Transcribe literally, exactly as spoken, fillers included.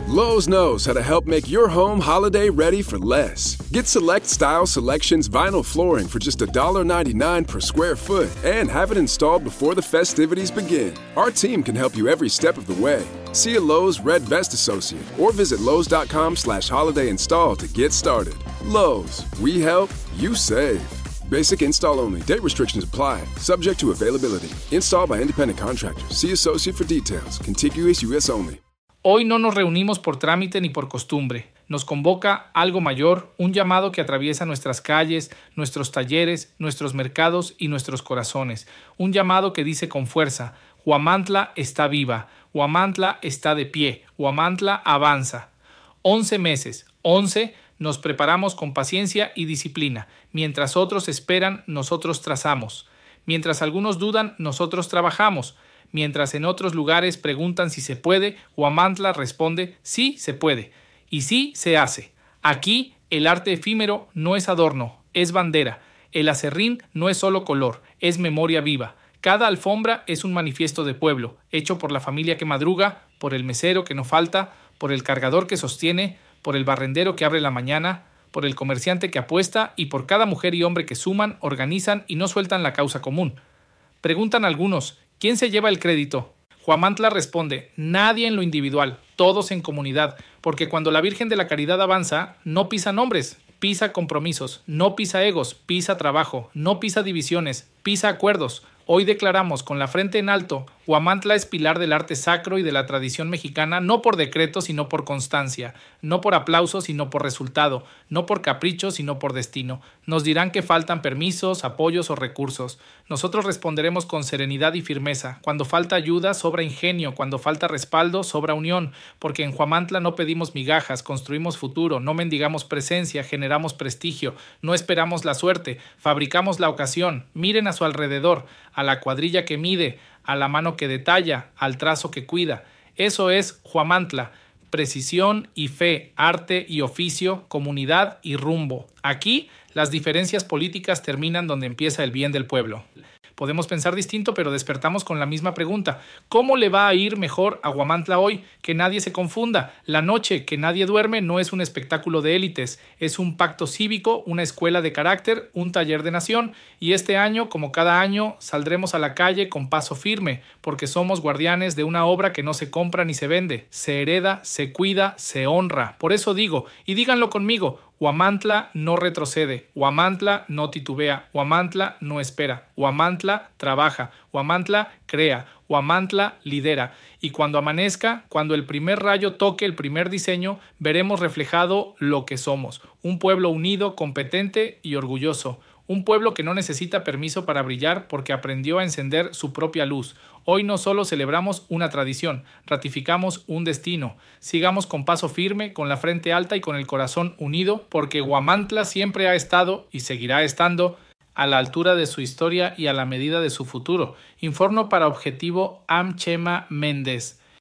Lowe's knows how to help make your home holiday ready for less. Get Select Style Selections vinyl flooring for just one ninety-nine per square foot and have it installed before the festivities begin. Our team can help you every step of the way. See a Lowe's Red Vest associate or visit Lowe's.com slash holiday install to get started. Lowe's, we help, you save. Basic install only. Date restrictions apply. Subject to availability. Installed by independent contractors. See associate for details. Contiguous U S only. Hoy no nos reunimos por trámite ni por costumbre. Nos convoca algo mayor, un llamado que atraviesa nuestras calles, nuestros talleres, nuestros mercados y nuestros corazones. Un llamado que dice con fuerza: Huamantla está viva, Huamantla está de pie, Huamantla avanza. Once meses, once, nos preparamos con paciencia y disciplina. Mientras otros esperan, nosotros trazamos. Mientras algunos dudan, nosotros trabajamos. Mientras en otros lugares preguntan si se puede, Huamantla responde: sí se puede. Y sí se hace. Aquí el arte efímero no es adorno, es bandera. El acerrín no es solo color, es memoria viva. Cada alfombra es un manifiesto de pueblo, hecho por la familia que madruga, por el mesero que no falta, por el cargador que sostiene, por el barrendero que abre la mañana, por el comerciante que apuesta y por cada mujer y hombre que suman, organizan y no sueltan la causa común. Preguntan algunos: ¿quién se lleva el crédito? Huamantla responde: nadie en lo individual, todos en comunidad, porque cuando la Virgen de la Caridad avanza, no pisa nombres, pisa compromisos, no pisa egos, pisa trabajo, no pisa divisiones, pisa acuerdos. Hoy declaramos con la frente en alto: Huamantla es pilar del arte sacro y de la tradición mexicana, no por decreto, sino por constancia, no por aplauso, sino por resultado, no por capricho, sino por destino. Nos dirán que faltan permisos, apoyos o recursos. Nosotros responderemos con serenidad y firmeza. Cuando falta ayuda, sobra ingenio. Cuando falta respaldo, sobra unión. Porque en Huamantla no pedimos migajas, construimos futuro, no mendigamos presencia, generamos prestigio, no esperamos la suerte, fabricamos la ocasión. Miren a su alrededor, a la cuadrilla que mide, a la mano que detalla, al trazo que cuida. Eso es Huamantla: precisión y fe, arte y oficio, comunidad y rumbo. Aquí las diferencias políticas terminan donde empieza el bien del pueblo. Podemos pensar distinto, pero despertamos con la misma pregunta: ¿cómo le va a ir mejor a Huamantla hoy? Que nadie se confunda. La noche que nadie duerme no es un espectáculo de élites, es un pacto cívico, una escuela de carácter, un taller de nación. Y este año, como cada año, saldremos a la calle con paso firme, porque somos guardianes de una obra que no se compra ni se vende, se hereda, se cuida, se honra. Por eso digo, y díganlo conmigo: Huamantla no retrocede, Huamantla no titubea, Huamantla no espera, Huamantla trabaja, Huamantla crea, Huamantla lidera. Y cuando amanezca, cuando el primer rayo toque el primer diseño, veremos reflejado lo que somos: un pueblo unido, competente y orgulloso. Un pueblo que no necesita permiso para brillar porque aprendió a encender su propia luz. Hoy no solo celebramos una tradición, ratificamos un destino. Sigamos con paso firme, con la frente alta y con el corazón unido, porque Huamantla siempre ha estado y seguirá estando a la altura de su historia y a la medida de su futuro. Informo para Objetivo Am Chema Méndez.